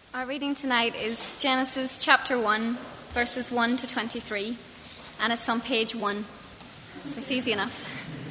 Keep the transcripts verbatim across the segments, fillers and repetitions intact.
Our reading tonight is Genesis chapter one, verses one to twenty-three, and it's on page one, so it's easy enough.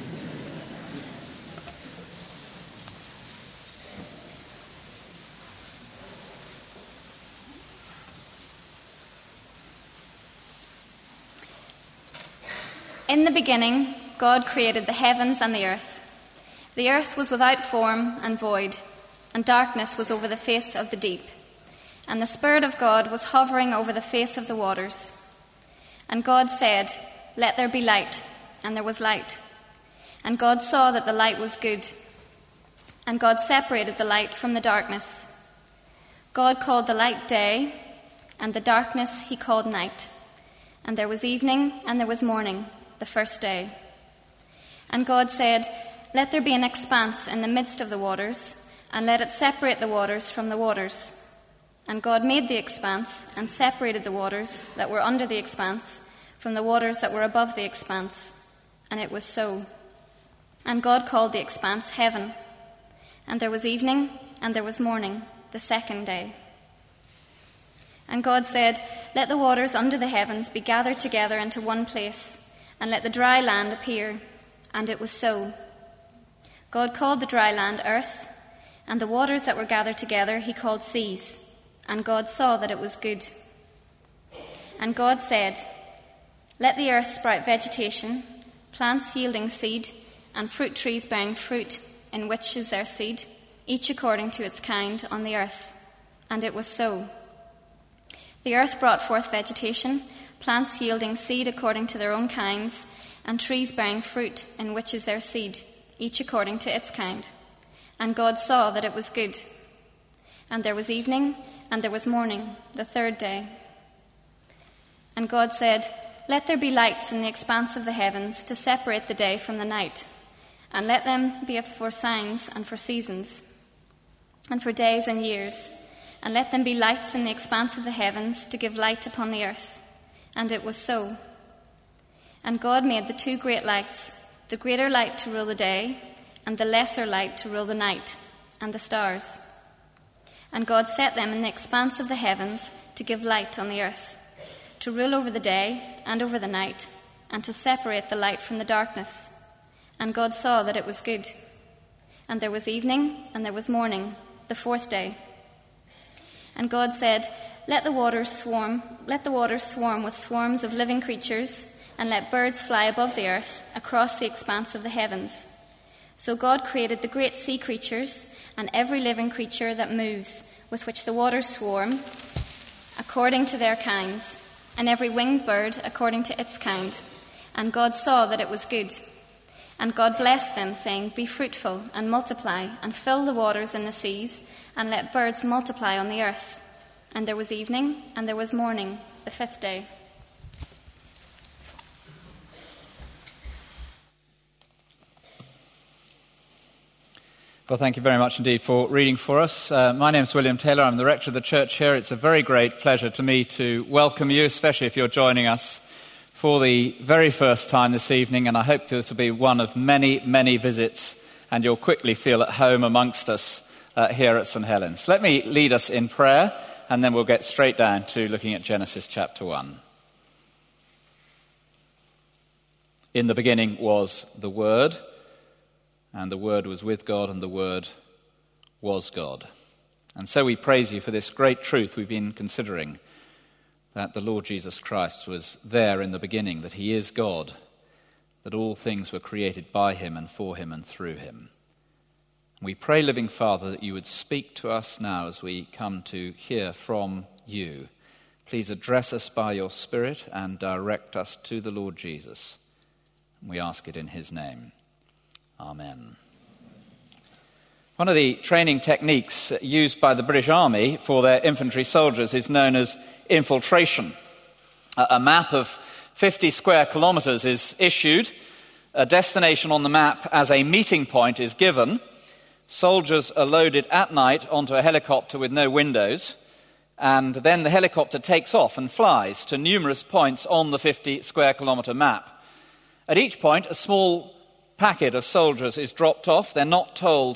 In the beginning, God created the heavens and the earth. The earth was without form and void, and darkness was over the face of the deep. And the Spirit of God was hovering over the face of the waters. And God said, "Let there be light," and there was light. And God saw that the light was good. And God separated the light from the darkness. God called the light day, and the darkness he called night. And there was evening, and there was morning, the first day. And God said, "Let there be an expanse in the midst of the waters, and let it separate the waters from the waters." And God made the expanse and separated the waters that were under the expanse from the waters that were above the expanse. And it was so. And God called the expanse heaven. And there was evening and there was morning, the second day. And God said, "Let the waters under the heavens be gathered together into one place, and let the dry land appear." And it was so. God called the dry land earth, and the waters that were gathered together he called seas. And God saw that it was good. And God said, "Let the earth sprout vegetation, plants yielding seed, and fruit trees bearing fruit, in which is their seed, each according to its kind on the earth." And it was so. The earth brought forth vegetation, plants yielding seed according to their own kinds, and trees bearing fruit, in which is their seed, each according to its kind. And God saw that it was good. And there was evening, and there was morning, the third day. And God said, "Let there be lights in the expanse of the heavens to separate the day from the night, and let them be for signs and for seasons, and for days and years, and let them be lights in the expanse of the heavens to give light upon the earth." And it was so. And God made the two great lights, the greater light to rule the day, and the lesser light to rule the night, and the stars. And God set them in the expanse of the heavens to give light on the earth, to rule over the day and over the night, and to separate the light from the darkness. And God saw that it was good. And there was evening, and there was morning, the fourth day. And God said, "Let the waters swarm, let the waters swarm with swarms of living creatures, and let birds fly above the earth across the expanse of the heavens." So God created the great sea creatures and every living creature that moves, with which the waters swarm, according to their kinds, and every winged bird according to its kind. And God saw that it was good. And God blessed them, saying, "Be fruitful and multiply, and fill the waters in the seas, and let birds multiply on the earth." And there was evening, and there was morning, the fifth day. Well, thank you very much indeed for reading for us. Uh, my name is William Taylor. I'm the rector of the church here. It's a very great pleasure to me to welcome you, especially if you're joining us for the very first time this evening, and I hope this will be one of many, many visits, and you'll quickly feel at home amongst us uh, here at St Helens. Let me lead us in prayer, and then we'll get straight down to looking at Genesis chapter one. In the beginning was the Word, and the Word was with God, and the Word was God. And so we praise you for this great truth we've been considering, that the Lord Jesus Christ was there in the beginning, that he is God, that all things were created by him and for him and through him. We pray, living Father, that you would speak to us now as we come to hear from you. Please address us by your Spirit and direct us to the Lord Jesus. We ask it in his name. Amen. One of the training techniques used by the British Army for their infantry soldiers is known as infiltration. A map of fifty square kilometres is issued. A destination on the map as a meeting point is given. Soldiers are loaded at night onto a helicopter with no windows, and then the helicopter takes off and flies to numerous points on the fifty square kilometre map. At each point, a small packet of soldiers is dropped off. They're not told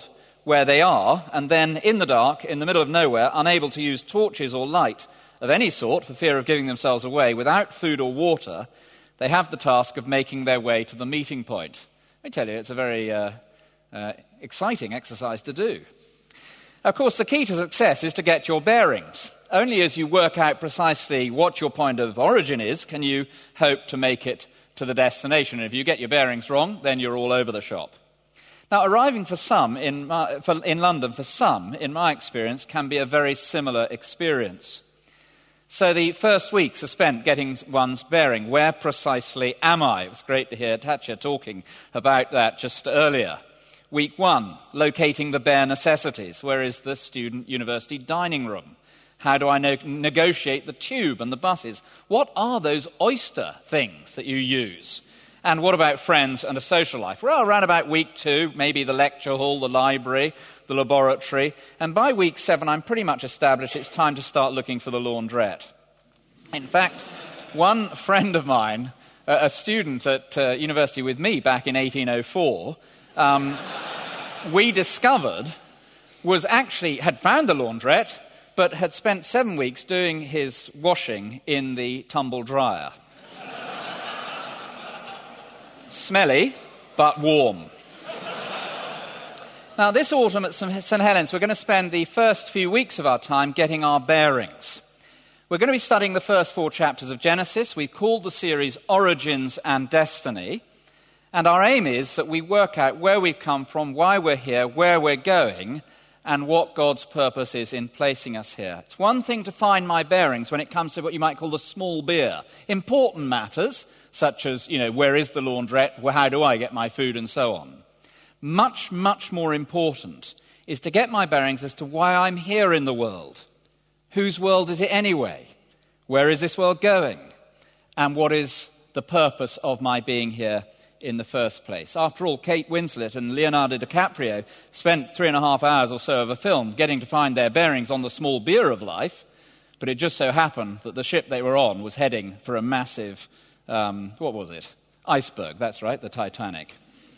where they are, and then in the dark, in the middle of nowhere, unable to use torches or light of any sort for fear of giving themselves away, without food or water, they have the task of making their way to the meeting point. I tell you, it's a very uh, uh, exciting exercise to do. Of course, the key to success is to get your bearings. Only as you work out precisely what your point of origin is can you hope to make it to the destination. And if you get your bearings wrong, then you're all over the shop. Now, arriving for some in, my, for, in London, for some, in my experience, can be a very similar experience. So the first weeks are spent getting one's bearing. Where precisely am I? It was great to hear Tatcha talking about that just earlier. Week one, locating the bare necessities. Where is the student university dining room? How do I no- negotiate the tube and the buses? What are those oyster things that you use? And what about friends and a social life? Well, around about week two, maybe the lecture hall, the library, the laboratory. And by week seven, I'm pretty much established it's time to start looking for the laundrette. In fact, one friend of mine, a student at uh, university with me back in eighteen oh four, um, we discovered was actually had found the laundrette, but had spent seven weeks doing his washing in the tumble dryer. Smelly, but warm. Now, this autumn at St Helens, we're going to spend the first few weeks of our time getting our bearings. We're going to be studying the first four chapters of Genesis. We've called the series Origins and Destiny. And our aim is that we work out where we've come from, why we're here, where we're going, and what God's purpose is in placing us here. It's one thing to find my bearings when it comes to what you might call the small beer. Important matters, such as, you know, where is the laundrette, well, how do I get my food, and so on. Much, much more important is to get my bearings as to why I'm here in the world. Whose world is it anyway? Where is this world going? And what is the purpose of my being here in the first place? After all, Kate Winslet and Leonardo DiCaprio spent three and a half hours or so of a film getting to find their bearings on the small beer of life, but it just so happened that the ship they were on was heading for a massive, um, what was it? Iceberg, that's right, the Titanic.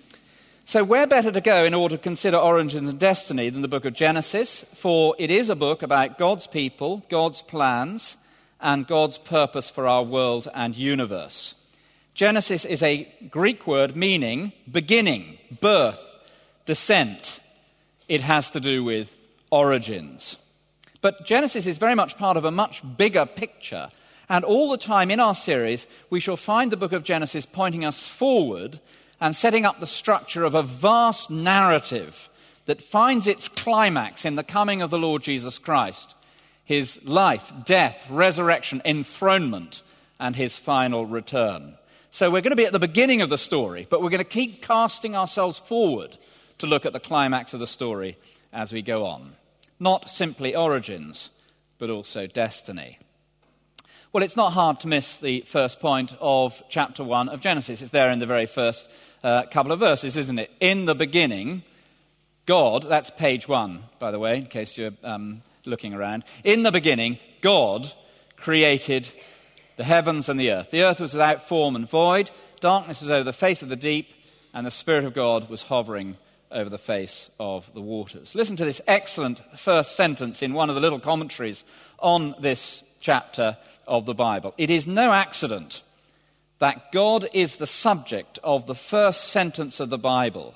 So where better to go in order to consider origins and destiny than the book of Genesis? For it is a book about God's people, God's plans, and God's purpose for our world and universe. Genesis is a Greek word meaning beginning, birth, descent. It has to do with origins. But Genesis is very much part of a much bigger picture. And all the time in our series, we shall find the book of Genesis pointing us forward and setting up the structure of a vast narrative that finds its climax in the coming of the Lord Jesus Christ, his life, death, resurrection, enthronement, and his final return. So we're going to be at the beginning of the story, but we're going to keep casting ourselves forward to look at the climax of the story as we go on. Not simply origins, but also destiny. Well, it's not hard to miss the first point of chapter one of Genesis. It's there in the very first uh, couple of verses, isn't it? In the beginning, God, that's page one, by the way, in case you're um, looking around. In the beginning, God created the heavens and the earth. The earth was without form and void. Darkness was over the face of the deep, and the Spirit of God was hovering over the face of the waters. Listen to this excellent first sentence in one of the little commentaries on this chapter of the Bible. It is no accident that God is the subject of the first sentence of the Bible,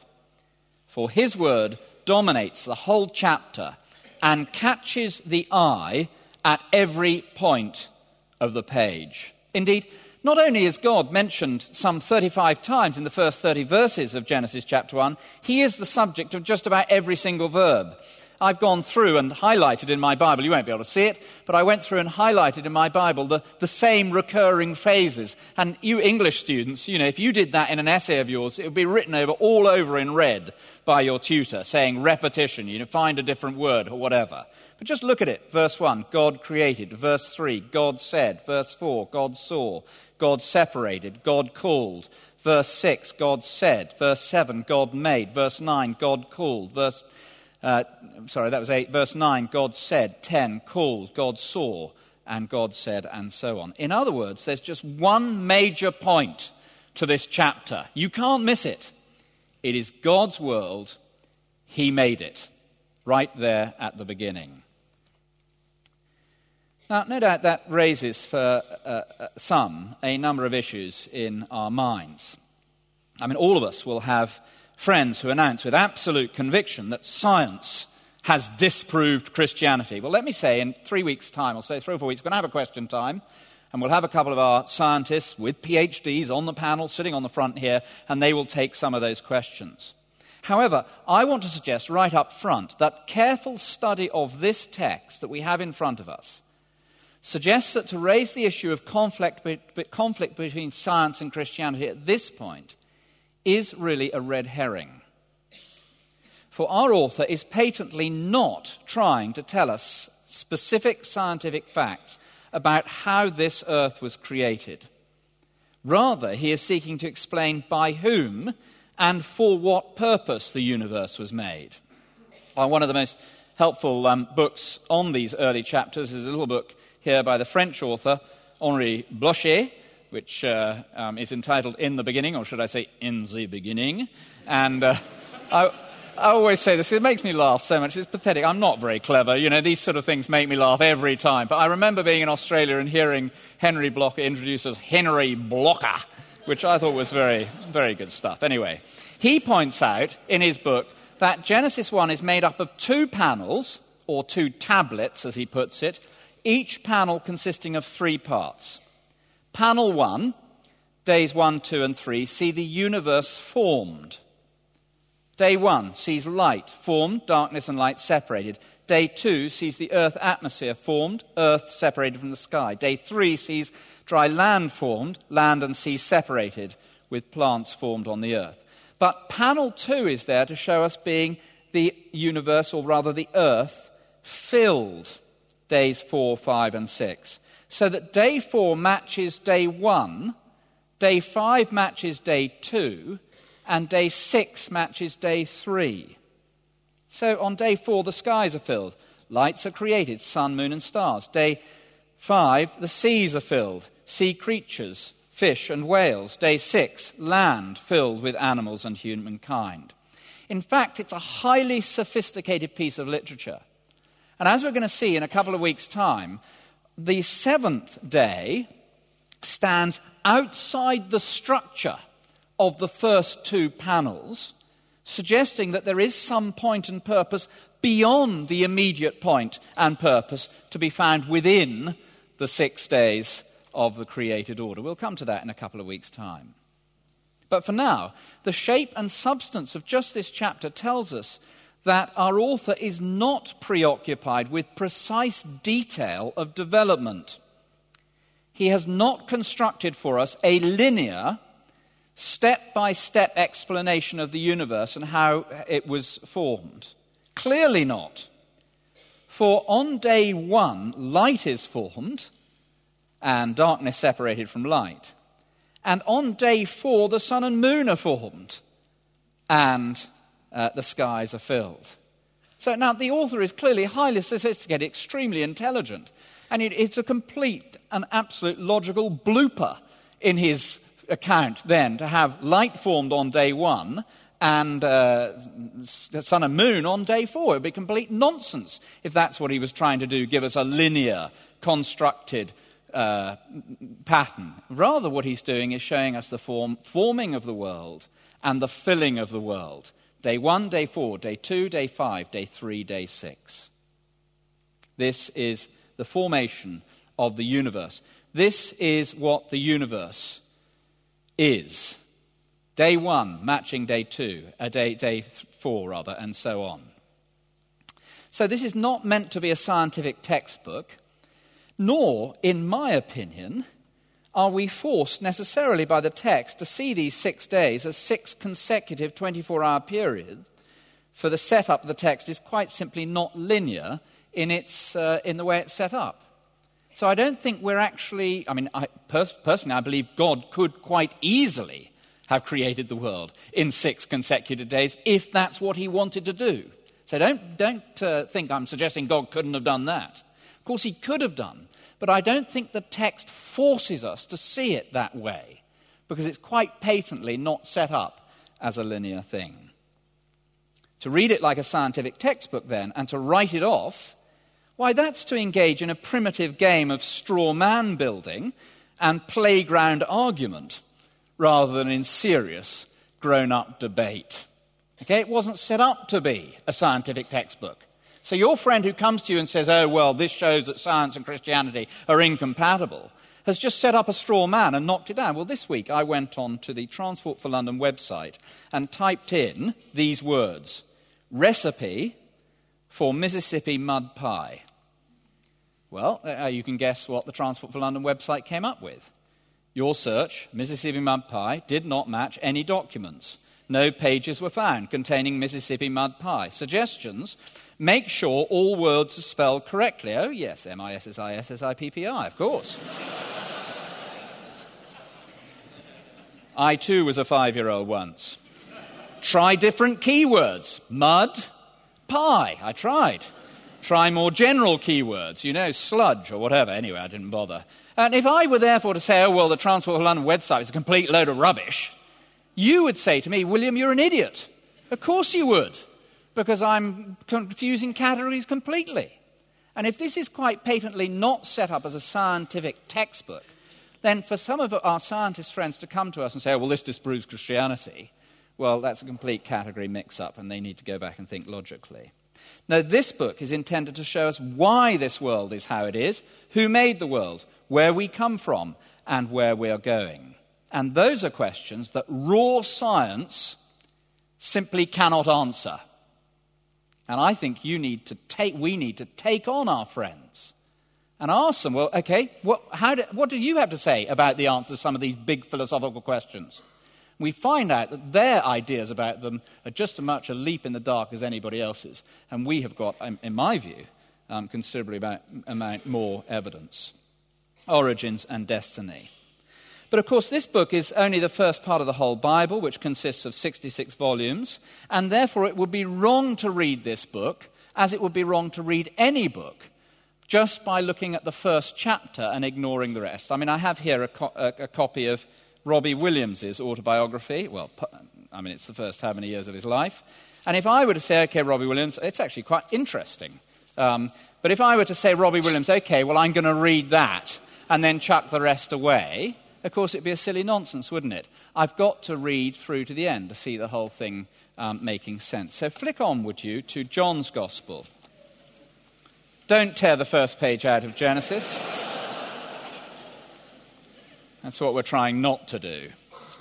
for his word dominates the whole chapter and catches the eye at every point of the page. Indeed, not only is God mentioned some thirty-five times in the first thirty verses of Genesis chapter one, he is the subject of just about every single verb. I've gone through and highlighted in my Bible, you won't be able to see it, but I went through and highlighted in my Bible the, the same recurring phrases. And you English students, you know, if you did that in an essay of yours, it would be written over all over in red by your tutor, saying repetition, you know, find a different word or whatever. But just look at it. Verse one, God created. Verse three, God said. Verse four, God saw. God separated. God called. Verse six, God said. Verse seven, God made. Verse nine, God called. Verse Uh, sorry, that was eight. Verse nine, God said. ten, called. God saw. And God said, and so on. In other words, there's just one major point to this chapter. You can't miss it. It is God's world. He made it. right there at the beginning. Now, no doubt that raises for uh, some a number of issues in our minds. I mean, all of us will have friends who announce with absolute conviction that science has disproved Christianity. Well, let me say, in three weeks' time, or say three or four weeks, we're going to have a question time, and we'll have a couple of our scientists with P H Ds on the panel, sitting on the front here, and they will take some of those questions. However, I want to suggest right up front that careful study of this text that we have in front of us suggests that to raise the issue of conflict, be, conflict between science and Christianity at this point is really a red herring. For our author is patently not trying to tell us specific scientific facts about how this earth was created. Rather, he is seeking to explain by whom and for what purpose the universe was made. Uh, one of the most helpful um, books on these early chapters is a little book here by the French author Henri Blocher, which uh, um, is entitled In the Beginning, or should I say In the Beginning. And uh, I, I always say this, it makes me laugh so much. It's pathetic. I'm not very clever. You know, these sort of things make me laugh every time. But I remember being in Australia and hearing Henry Blocher introduced as Henry Blocker, which I thought was very, very good stuff. Anyway, he points out in his book that Genesis one is made up of two panels, or two tablets, as he puts it, each panel consisting of three parts. Panel one, days one, two, and three, see the universe formed. Day one sees light formed, darkness and light separated. Day two sees the earth atmosphere formed, earth separated from the sky. Day three sees dry land formed, land and sea separated, with plants formed on the earth. But panel two is there to show us being the universe, or rather the earth, filled. Days four, five, and six. So that day four matches day one, day five matches day two, and day six matches day three. So on day four, the skies are filled. Lights are created, sun, moon, and stars. Day five, the seas are filled, sea creatures, fish and whales. Day six, land filled with animals and humankind. In fact, it's a highly sophisticated piece of literature. And as we're going to see in a couple of weeks' time, the seventh day stands outside the structure of the first two panels, suggesting that there is some point and purpose beyond the immediate point and purpose to be found within the six days of the created order. We'll come to that in a couple of weeks' time. But for now, the shape and substance of just this chapter tells us that our author is not preoccupied with precise detail of development. He has not constructed for us a linear, step-by-step explanation of the universe and how it was formed. Clearly not. For on day one, light is formed, and darkness separated from light. And on day four, the sun and moon are formed, and Uh, the skies are filled. So now the author is clearly highly sophisticated, extremely intelligent, and it, it's a complete and absolute logical blooper in his account then to have light formed on day one and uh, sun and moon on day four. It would be complete nonsense if that's what he was trying to do, give us a linear, constructed uh, pattern. Rather, what he's doing is showing us the form, forming of the world and the filling of the world. Day one, day four, day two, day five, day three, day six. This is the formation of the universe. This is what the universe is. Day one matching day two, uh, day, day four rather, and so on. So this is not meant to be a scientific textbook, nor, in my opinion, are we forced necessarily by the text to see these six days as six consecutive twenty-four-hour periods, for the setup of the text is quite simply not linear in its uh, in the way it's set up. So I don't think we're actually, I mean, I, pers- personally I believe God could quite easily have created the world in six consecutive days if that's what he wanted to do. So don't, don't uh, think I'm suggesting God couldn't have done that. Of course he could have done. But I don't think the text forces us to see it that way, because it's quite patently not set up as a linear thing. To read it like a scientific textbook then, and to write it off, why, that's to engage in a primitive game of straw man building and playground argument, rather than in serious, grown-up debate. Okay, it wasn't set up to be a scientific textbook. So your friend who comes to you and says, oh, well, this shows that science and Christianity are incompatible, has just set up a straw man and knocked it down. Well, this week I went on to the Transport for London website and typed in these words, recipe for Mississippi mud pie. Well, uh, you can guess what the Transport for London website came up with. Your search, Mississippi mud pie, did not match any documents. No pages were found containing Mississippi mud pie. Suggestions: make sure all words are spelled correctly. Oh, yes, M I S S I S S I P P I, of course. I, too, was a five-year-old once. Try different keywords. Mud, pie. I tried. Try more general keywords, you know, sludge or whatever. Anyway, I didn't bother. And if I were therefore to say, oh, well, the Transport for London website is a complete load of rubbish, you would say to me, William, you're an idiot. Of course you would, because I'm confusing categories completely. And if this is quite patently not set up as a scientific textbook, then for some of our scientist friends to come to us and say, oh, well, this disproves Christianity, well, that's a complete category mix-up, and they need to go back and think logically. Now, this book is intended to show us why this world is how it is, who made the world, where we come from, and where we are going. And those are questions that raw science simply cannot answer. And I think you need to take, we need to take on our friends and ask them, well, okay, what, how do, what do you have to say about the answer to some of these big philosophical questions? We find out that their ideas about them are just as much a leap in the dark as anybody else's. And we have got, in my view, um, considerably about, amount more evidence. Origins and destiny. But of course, this book is only the first part of the whole Bible, which consists of sixty-six volumes, and therefore it would be wrong to read this book, as it would be wrong to read any book, just by looking at the first chapter and ignoring the rest. I mean, I have here a, co- a, a copy of Robbie Williams' autobiography. Well, I mean, it's the first how many years of his life. And if I were to say, okay, Robbie Williams, it's actually quite interesting. Um, but if I were to say, Robbie Williams, okay, well, I'm going to read that and then chuck the rest away, of course, it'd be a silly nonsense, wouldn't it? I've got to read through to the end to see the whole thing um, making sense. So flick on, would you, to John's Gospel. Don't tear the first page out of Genesis. That's what we're trying not to do.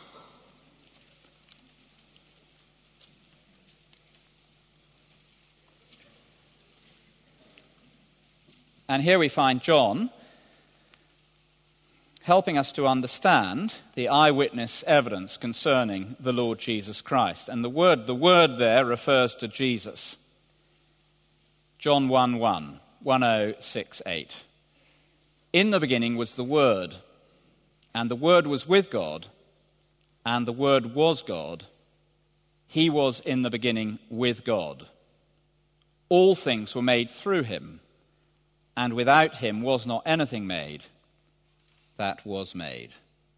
And here we find John helping us to understand the eyewitness evidence concerning the Lord Jesus Christ. And the word, the word there refers to Jesus. John one one, ten sixty-eight. In the beginning was the Word, and the Word was with God, and the Word was God. He was in the beginning with God. All things were made through him, and without him was not anything made that was made.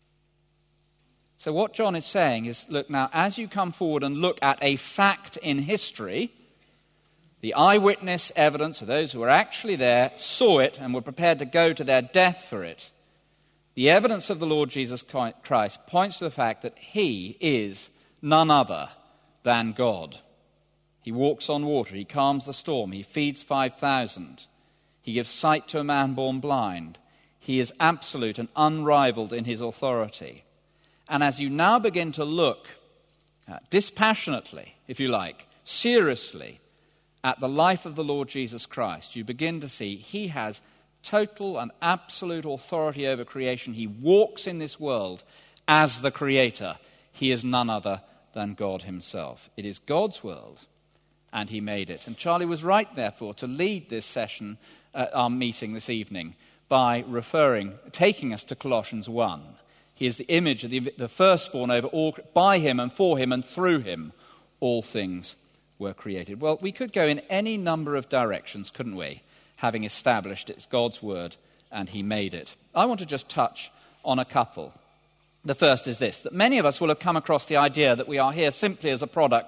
So what John is saying is, look, now, as you come forward and look at a fact in history, the eyewitness evidence of those who were actually there, saw it, and were prepared to go to their death for it, the evidence of the Lord Jesus Christ points to the fact that he is none other than God. He walks on water, he calms the storm, he feeds five thousand, he gives sight to a man born blind. He is absolute and unrivaled in his authority. And as you now begin to look uh, dispassionately, if you like, seriously, at the life of the Lord Jesus Christ, you begin to see he has total and absolute authority over creation. He walks in this world as the creator. He is none other than God himself. It is God's world, and he made it. And Charlie was right, therefore, to lead this session at our meeting this evening by referring, taking us to Colossians one. He is the image of the, the firstborn over all. By him and for him and through him, all things were created. Well, we could go in any number of directions, couldn't we, having established it's God's word and he made it. I want to just touch on a couple. The first is this, that many of us will have come across the idea that we are here simply as a product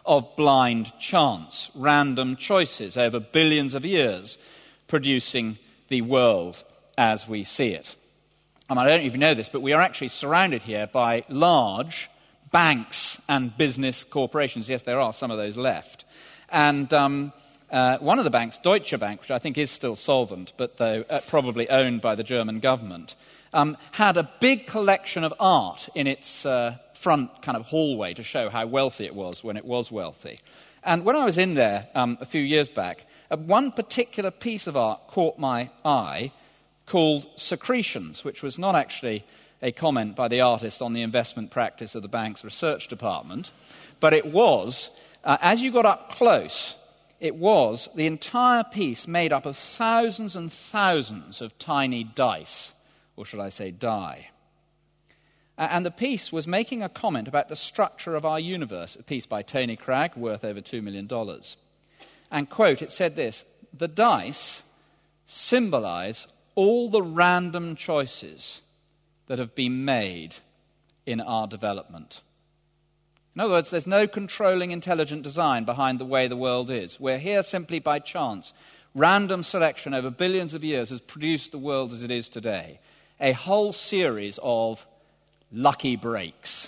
of blind chance, random choices over billions of years, producing the world as we see it. And I don't even know this, but we are actually surrounded here by large banks and business corporations. Yes, there are some of those left. And um, uh, one of the banks, Deutsche Bank, which I think is still solvent, but though uh, probably owned by the German government, um, had a big collection of art in its uh, front kind of hallway to show how wealthy it was when it was wealthy. And when I was in there um, a few years back, uh, one particular piece of art caught my eye called Secretions, which was not actually a comment by the artist on the investment practice of the bank's research department, but it was, uh, as you got up close, it was the entire piece made up of thousands and thousands of tiny dice, or should I say die. Uh, and the piece was making a comment about the structure of our universe, a piece by Tony Cragg, worth over two million dollars. And, quote, it said this, "The dice symbolize all the random choices that have been made in our development." In other words, there's no controlling intelligent design behind the way the world is. We're here simply by chance. Random selection over billions of years has produced the world as it is today. A whole series of lucky breaks.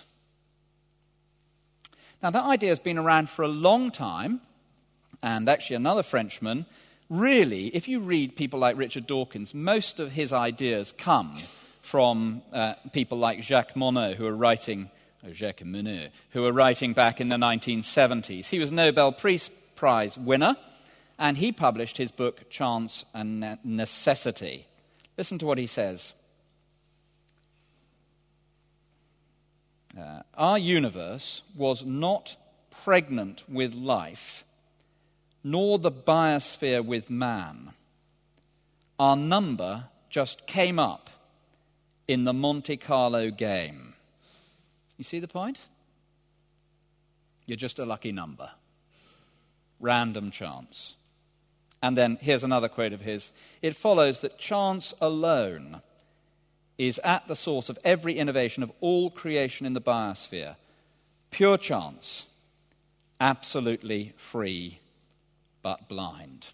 Now, that idea has been around for a long time, and actually another Frenchman, really, if you read people like Richard Dawkins, most of his ideas come from uh, people like Jacques Monod, who are writing, or Jacques Monod, who were writing back in the nineteen seventies. He was a Nobel Peace Prize winner, and he published his book, Chance and Necessity. Listen to what he says. Uh, Our universe was not pregnant with life, nor the biosphere with man. Our number just came up in the Monte Carlo game. You see the point? You're just a lucky number. Random chance. And then here's another quote of his. It follows that chance alone is at the source of every innovation of all creation in the biosphere. Pure chance, absolutely free, but blind.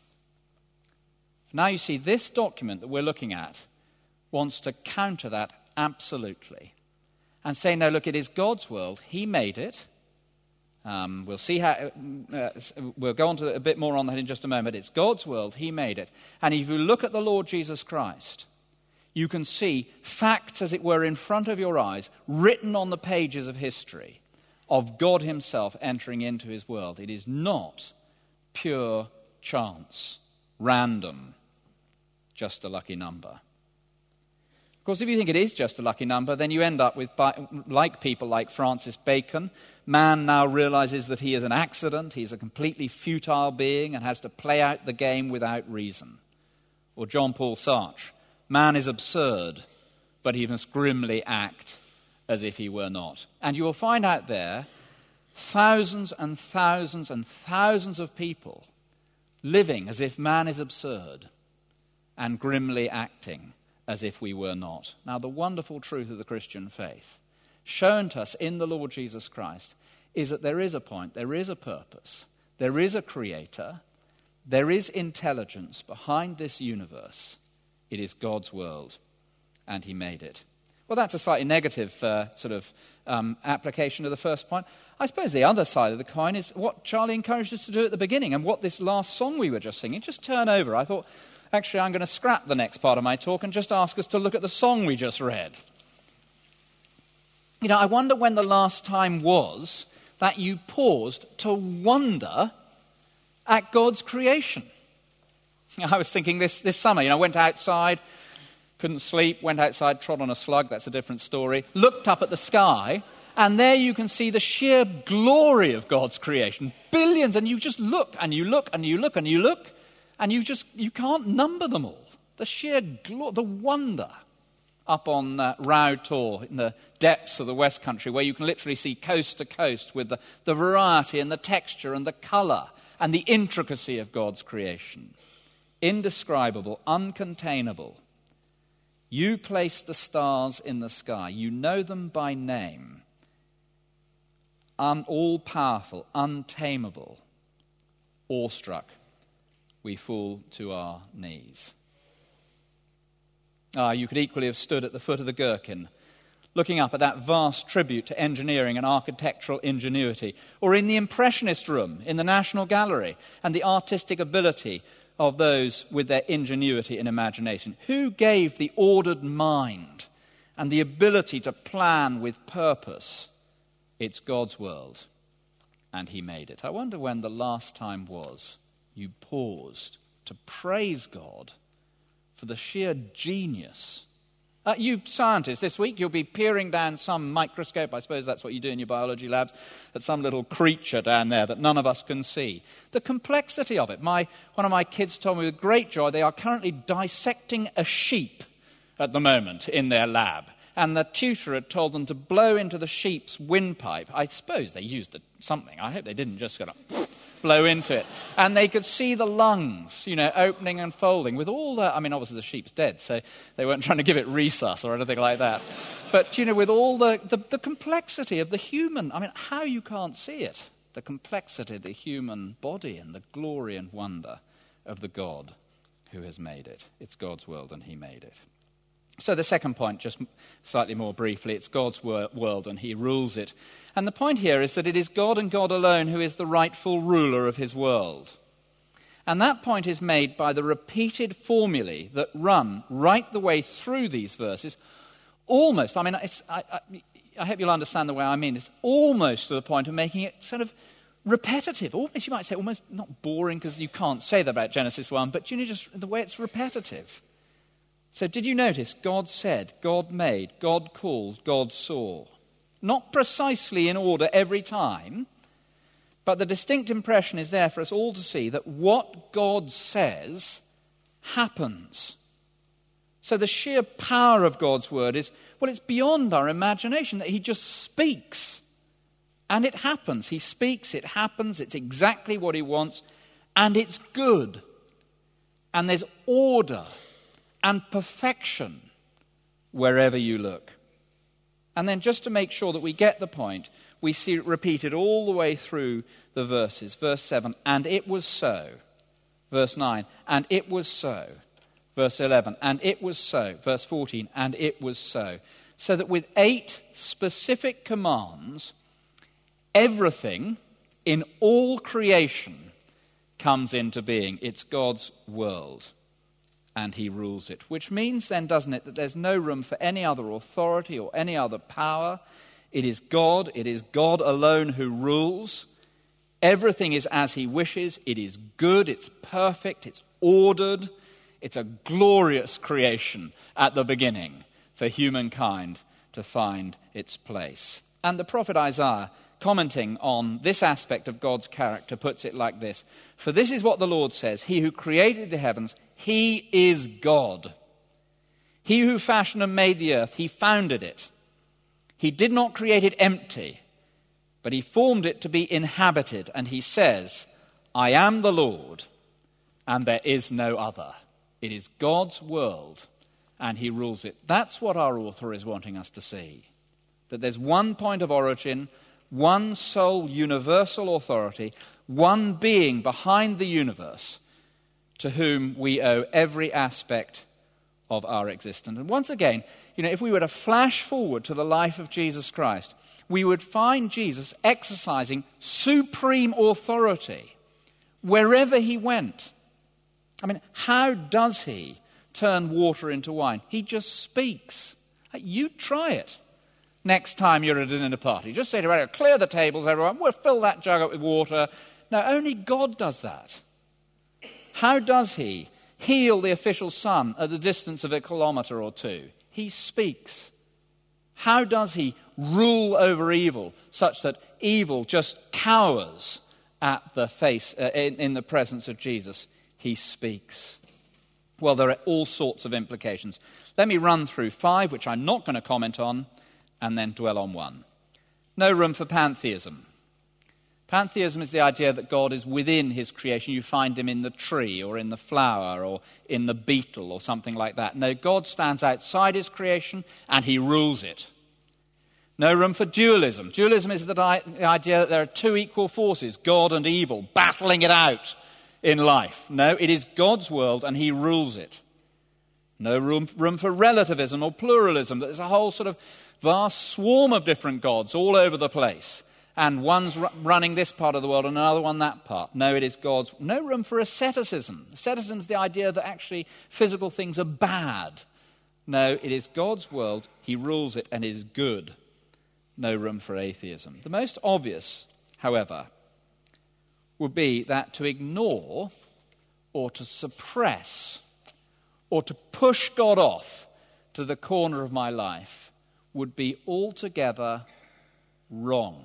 Now you see, this document that we're looking at wants to counter that absolutely and say, no, look, it is God's world. He made it. Um, we'll see how, uh, we'll go on to a bit more on that in just a moment. It's God's world. He made it. And if you look at the Lord Jesus Christ, you can see facts, as it were, in front of your eyes, written on the pages of history, of God himself entering into his world. It is not pure chance, random, just a lucky number. Of course, if you think it is just a lucky number, then you end up with, like people like Francis Bacon, man now realizes that he is an accident, he's a completely futile being and has to play out the game without reason. Or John Paul Sartre, man is absurd, but he must grimly act as if he were not. And you will find out there thousands and thousands and thousands of people living as if man is absurd and grimly acting as if we were not. Now, the wonderful truth of the Christian faith, shown to us in the Lord Jesus Christ, is that there is a point, there is a purpose, there is a creator, there is intelligence behind this universe. It is God's world, and he made it. Well, that's a slightly negative uh, sort of um, application of the first point. I suppose the other side of the coin is what Charlie encouraged us to do at the beginning and what this last song we were just singing. Just turn over. I thought, actually, I'm going to scrap the next part of my talk and just ask us to look at the song we just read. You know, I wonder when the last time was that you paused to wonder at God's creation. I was thinking this, this summer, you know, I went outside, couldn't sleep, went outside, trod on a slug, that's a different story, looked up at the sky, and there you can see the sheer glory of God's creation. Billions, and you just look, and you look, and you look, and you look, and you just, you can't number them all. The sheer glory, the wonder up on uh, Rau Tor in the depths of the West Country, where you can literally see coast to coast with the, the variety and the texture and the colour and the intricacy of God's creation. Indescribable, uncontainable. You place the stars in the sky. You know them by name. un- all-powerful, untamable, awestruck, we fall to our knees. Ah, you could equally have stood at the foot of the Gherkin, looking up at that vast tribute to engineering and architectural ingenuity, or in the Impressionist room in the National Gallery and the artistic ability of those with their ingenuity and imagination. Who gave the ordered mind and the ability to plan with purpose? It's God's world, and he made it. I wonder when the last time was you paused to praise God for the sheer genius. Uh, you scientists, this week you'll be peering down some microscope, I suppose that's what you do in your biology labs, at some little creature down there that none of us can see. The complexity of it. My, one of my kids told me with great joy they are currently dissecting a sheep at the moment in their lab. And the tutor had told them to blow into the sheep's windpipe. I suppose they used it, something. I hope they didn't just go to blow into it. And they could see the lungs, you know, opening and folding with all the... I mean, obviously the sheep's dead, so they weren't trying to give it resus or anything like that. But, you know, with all the, the, the complexity of the human... I mean, how you can't see it. The complexity of the human body and the glory and wonder of the God who has made it. It's God's world and he made it. So the second point, just slightly more briefly, it's God's wor- world and he rules it. And the point here is that it is God and God alone who is the rightful ruler of his world. And that point is made by the repeated formulae that run right the way through these verses. Almost, I mean, it's, I, I, I hope you'll understand the way I mean. It's almost to the point of making it sort of repetitive. Almost, you might say, almost not boring, because you can't say that about Genesis one, but you know, just the way it's repetitive. So did you notice God said, God made, God called, God saw? Not precisely in order every time, but the distinct impression is there for us all to see that what God says happens. So the sheer power of God's word is, well, it's beyond our imagination, that he just speaks. And it happens. He speaks, it happens, it's exactly what he wants, and it's good. And there's order and perfection wherever you look. And then just to make sure that we get the point, we see it repeated all the way through the verses. Verse seven, and it was so. Verse nine, and it was so. Verse eleven, and it was so. Verse fourteen, and it was so. So that with eight specific commands, everything in all creation comes into being. It's God's world. And he rules it. Which means then, doesn't it, that there's no room for any other authority or any other power. It is God, it is God alone who rules. Everything is as he wishes. It is good, it's perfect, it's ordered. It's a glorious creation at the beginning for humankind to find its place. And the prophet Isaiah, commenting on this aspect of God's character, puts it like this. For this is what the Lord says, he who created the heavens, he is God. He who fashioned and made the earth, he founded it. He did not create it empty, but he formed it to be inhabited. And he says, I am the Lord, and there is no other. It is God's world, and he rules it. That's what our author is wanting us to see. That there's one point of origin, one sole universal authority, one being behind the universe to whom we owe every aspect of our existence. And once again, you know, if we were to flash forward to the life of Jesus Christ, we would find Jesus exercising supreme authority wherever he went. I mean, how does he turn water into wine? He just speaks. You try it. Next time you're at a dinner party, just say to everyone, clear the tables, everyone, we'll fill that jug up with water. No, only God does that. How does he heal the official son at a distance of a kilometre or two? He speaks. How does he rule over evil such that evil just cowers at the face, uh, in, in the presence of Jesus? He speaks. Well, there are all sorts of implications. Let me run through five, which I'm not going to comment on, and then dwell on one. No room for pantheism. Pantheism is the idea that God is within his creation. You find him in the tree or in the flower or in the beetle or something like that. No, God stands outside his creation and he rules it. No room for dualism. Dualism is the idea that there are two equal forces, God and evil, battling it out in life. No, it is God's world and he rules it. No room, room for relativism or pluralism. There's a whole sort of vast swarm of different gods all over the place. And one's r- running this part of the world and another one that part. No, it is God's. No room for asceticism. Asceticism is the idea that actually physical things are bad. No, it is God's world. He rules it and is good. No room for atheism. The most obvious, however, would be that to ignore or to suppress or to push God off to the corner of my life would be altogether wrong.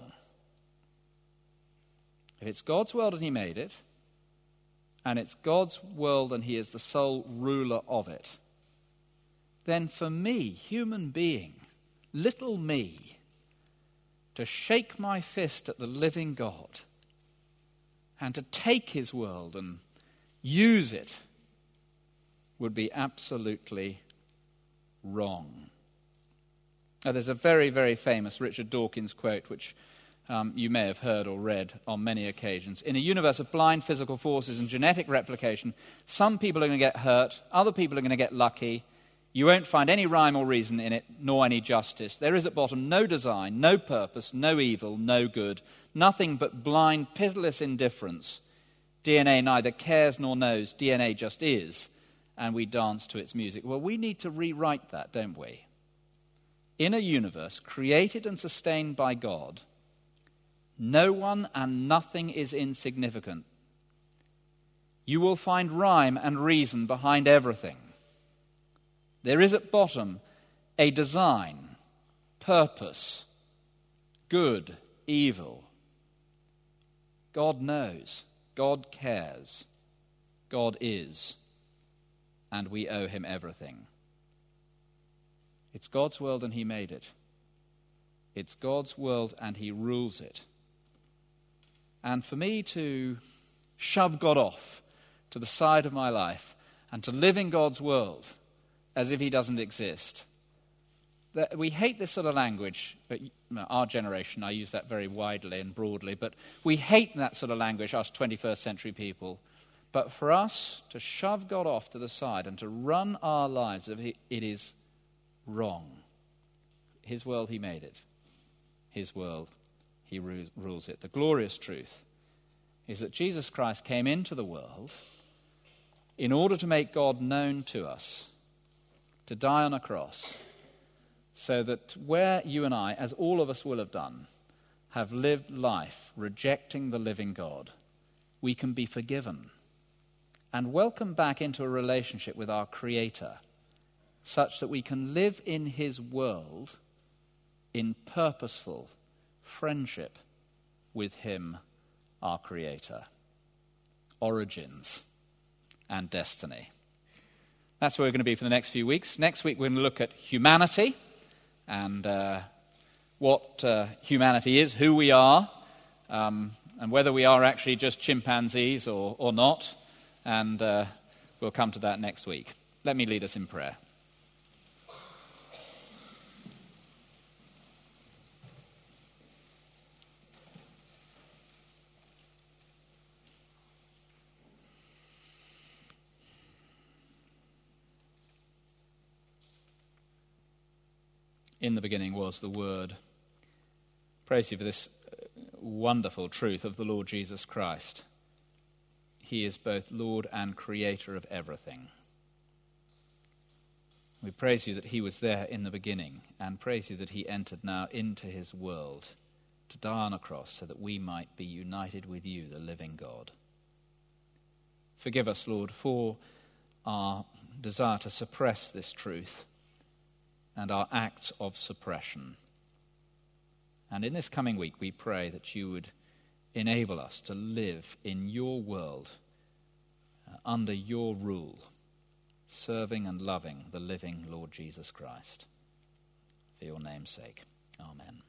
If it's God's world and he made it, and it's God's world and he is the sole ruler of it, then for me, human being, little me, to shake my fist at the living God and to take his world and use it would be absolutely wrong. Now, there's a very, very famous Richard Dawkins quote, which um, you may have heard or read on many occasions. In a universe of blind physical forces and genetic replication, some people are going to get hurt, other people are going to get lucky. You won't find any rhyme or reason in it, nor any justice. There is at bottom no design, no purpose, no evil, no good, nothing but blind, pitiless indifference. D N A neither cares nor knows, D N A just is, and we dance to its music. Well, we need to rewrite that, don't we? In a universe created and sustained by God, no one and nothing is insignificant. You will find rhyme and reason behind everything. There is at bottom a design, purpose, good, evil. God knows, God cares, God is, and we owe him everything. It's God's world and he made it. It's God's world and he rules it. And for me to shove God off to the side of my life and to live in God's world as if he doesn't exist, that we hate this sort of language. But our generation, I use that very widely and broadly, but we hate that sort of language, us twenty-first century people. But for us to shove God off to the side and to run our lives, it is wrong. His world, he made it. His world, he rules it. The glorious truth is that Jesus Christ came into the world in order to make God known to us, to die on a cross, so that where you and I, as all of us will have done, have lived life rejecting the living God, we can be forgiven and welcome back into a relationship with our Creator, such that we can live in his world in purposeful friendship with him, our Creator. Origins and destiny. That's where we're going to be for the next few weeks. Next week we're going to look at humanity and uh, what uh, humanity is, who we are, um, and whether we are actually just chimpanzees or, or not. And uh, we'll come to that next week. Let me lead us in prayer. In the beginning was the Word. Praise you for this wonderful truth of the Lord Jesus Christ. He is both Lord and Creator of everything. We praise you that he was there in the beginning, and praise you that he entered now into his world to die on a cross so that we might be united with you, the living God. Forgive us, Lord, for our desire to suppress this truth and our acts of suppression. And in this coming week, we pray that you would enable us to live in your world, uh, under your rule, serving and loving the living Lord Jesus Christ. For your name's sake, amen.